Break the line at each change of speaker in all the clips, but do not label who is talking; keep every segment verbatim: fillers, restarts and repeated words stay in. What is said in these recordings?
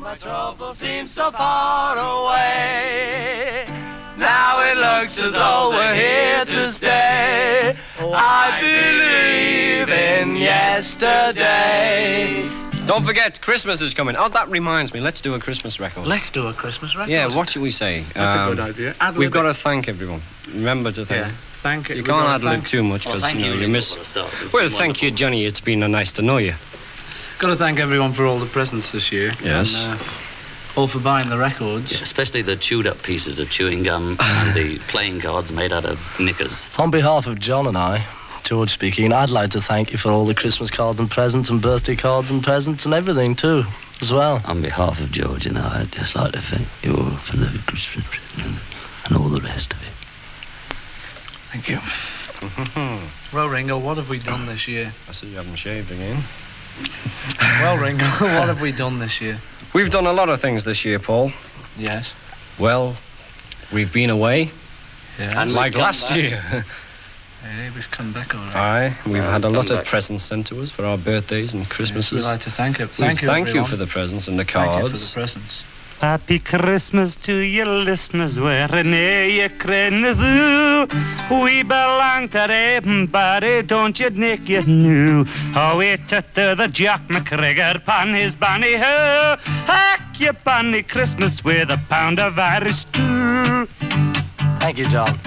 my trouble seems so far away. Now it looks as though we're here to stay. I believe in yesterday.
Don't forget, Christmas is coming. Oh, that reminds me. Let's do a Christmas record.
Let's do a Christmas record.
Yeah, what should we say?
That's
um,
a good idea. Ad-lib
we've got
it.
to thank everyone. Remember to thank.
Yeah, thank it.
You
We've
can't
got to
ad-lib
thank-
too much because
Well, thank
you know
you,
you miss.
for the start. It's
Well,
been
thank
wonderful.
you, Johnny. It's been uh, nice to know you.
Got to thank everyone for all the presents this year.
Yes.
And, uh, all for buying the records.
Yeah, especially the chewed-up pieces of chewing gum and the playing cards made out of knickers.
On behalf of John and I, George speaking, I'd like to thank you for all the Christmas cards and presents and birthday cards and presents and everything too, as well.
On behalf of George and I, I'd just like to thank you all for the Christmas present and all the rest of it.
Thank you. Well, Ringo, what have we done this year?
I said you haven't shaved again.
Well, Ringo, what have we done this year?
We've done a lot of things this year, Paul.
Yes.
Well, we've been away.
Yeah.
And
like
we've come
last
back.
year.
Hey, we've come back all right.
Aye, we've
Uh,
had a lot
come
of
back.
presents sent to us for our birthdays and
Yes,
Christmases.
we'd like to thank you.
We
Thank you,
thank you
everyone.
for the presents and the
Thank you for the
cards.
presents.
Happy Christmas to you listeners, wherever you crenna. We belong to everybody, don't you, Nick, you knew. How we tutter the Jack McGregor pan his banny ho. Hack your banny Christmas with a pound of Irish stew.
Thank you, John.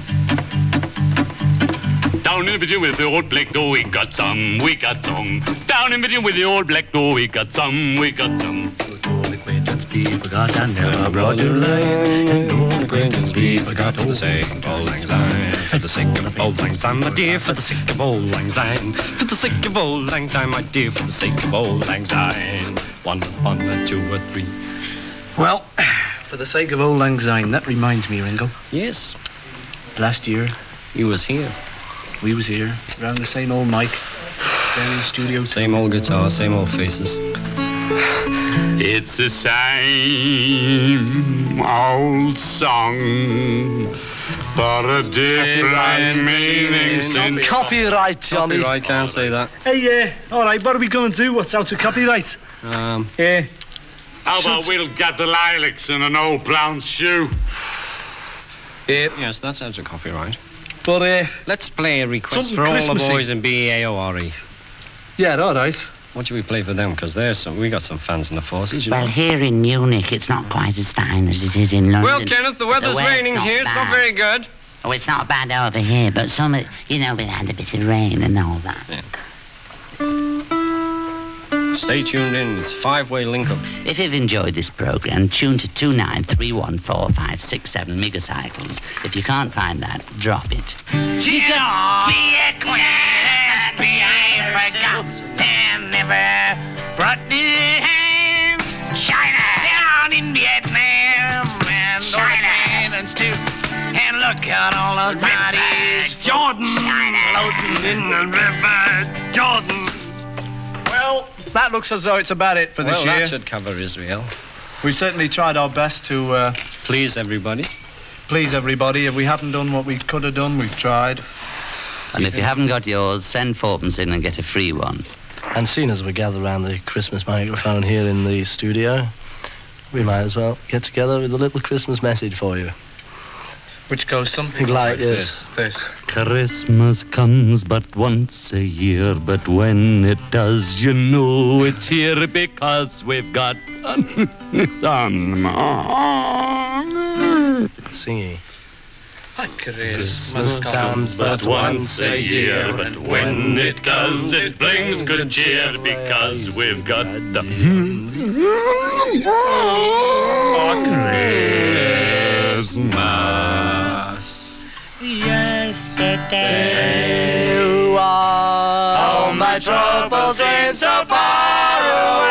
Down in between with the old black door, we got some, we got some. Down in between with the old black door, we got some, we got some.
People got and never
Brought to life, and old acquaintance we forgot for the sake of old lang syne. For the sake of old lang syne, my dear, for the sake of old lang syne. For the sake of old lang syne, my dear, for the sake of old lang syne. One, one, and two, or three.
Well, for the sake of old lang syne, that reminds me, Ringo.
Yes,
Last year,
he was here.
we was here, around the same old mic, down in the studio.
Same old guitar, same old faces.
It's the same old song, but a different meaning since...
Copyright, Johnny.
Copyright, can't say that.
Hey, yeah, all right, what are we going to do? What's out of copyright?
Um,
Yeah.
How about we'll get the lilacs in an old brown shoe?
yes, that's out of copyright.
But, uh,
Let's play a request
Something
for all the
Christmassy.
boys in B A O R E.
yeah, all right.
What should we play for them? Because there's some. We got some fans in the forces, you
Well,
know.
here in Munich, it's not quite as fine as it is in London.
Well, Kenneth, the weather's
weather's
raining
not
here. It's not
bad.
very good.
Oh, it's not bad over here, but some, you know, we had a bit of rain and all that.
Stay tuned in. It's a five-way link-up.
If you've enjoyed this programme, tune to two nine three one four five six seven megacycles. If you can't find that, drop it.
Cheer on, be acquainted, be forgot, and never brought the hand. China, down in Vietnam, and China islands too. And look at all those bodies, Jordan, floating in the river, Jordan.
Well, that looks as though it's about it for this
Well,
year.
that should cover Israel.
We certainly tried our best to uh,
Please, everybody.
please everybody. If we haven't done what we could have done, we've tried.
And if you haven't got yours, send fourpence in and get a free one.
And seeing as we gather around the Christmas microphone here in the studio, we might as well get together with a little Christmas message for you.
Which goes something
Like
like
this.
This.
Christmas comes but once a year, but when it does, you know it's here because we've got some.
Singing.
Christmas
comes but once a year,
but when it does, it brings good cheer because we've got the...
Christmas.
Yesterday, all my troubles seem so far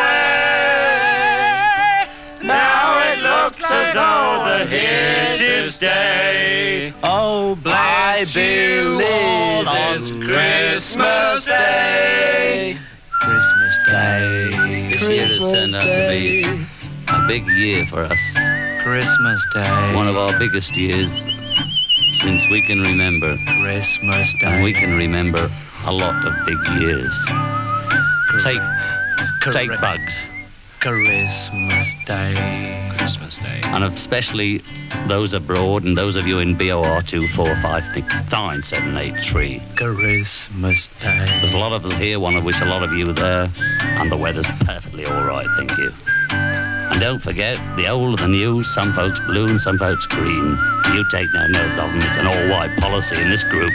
away. Now it looks as though they're here to stay.
Oh,
I believe it's Christmas Day.
Christmas Day.
This year has turned out to be a big year for us.
Christmas Day.
One of our biggest years since we can remember.
Christmas Day.
And we can remember a lot of big years. Take, take bugs.
Christmas Day.
Christmas Day.
And especially those abroad and those of you in B O R two four five nine seven eight three.
Christmas Day.
There's a lot of us here, want to wish a lot of you there, and the weather's perfectly all right, thank you. And don't forget, the old and the new, some folks blue and some folks green. You take no notice of them, it's an all-white policy in this group.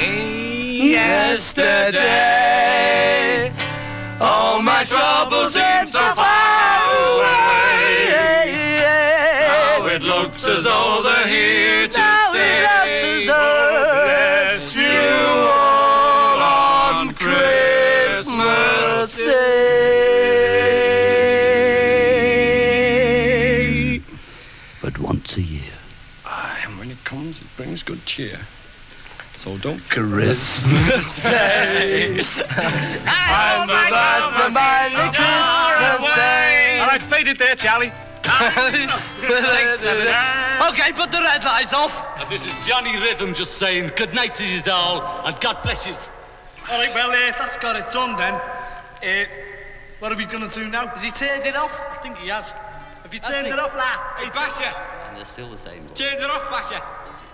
Yesterday, all my troubles seem so far away. Now it looks as though they're here to stay. Bless you all on Christmas Day.
But once a year.
Aye, and when it comes, it brings good cheer. So don't
Christmas Day. I'm the mighty Christmas Day.
All right, fade it there, Charlie.
Thanks,
Okay, put the red lights off.
And this is Johnny Rhythm just saying good night to you all, and God bless you.
All right, well, uh, that's got it done then. Uh, what are we going to do now? Has he turned it off? I think he has. Have you turned it off, lad?
Hey, Basher,
And they're still the same.
turn it off, Basher.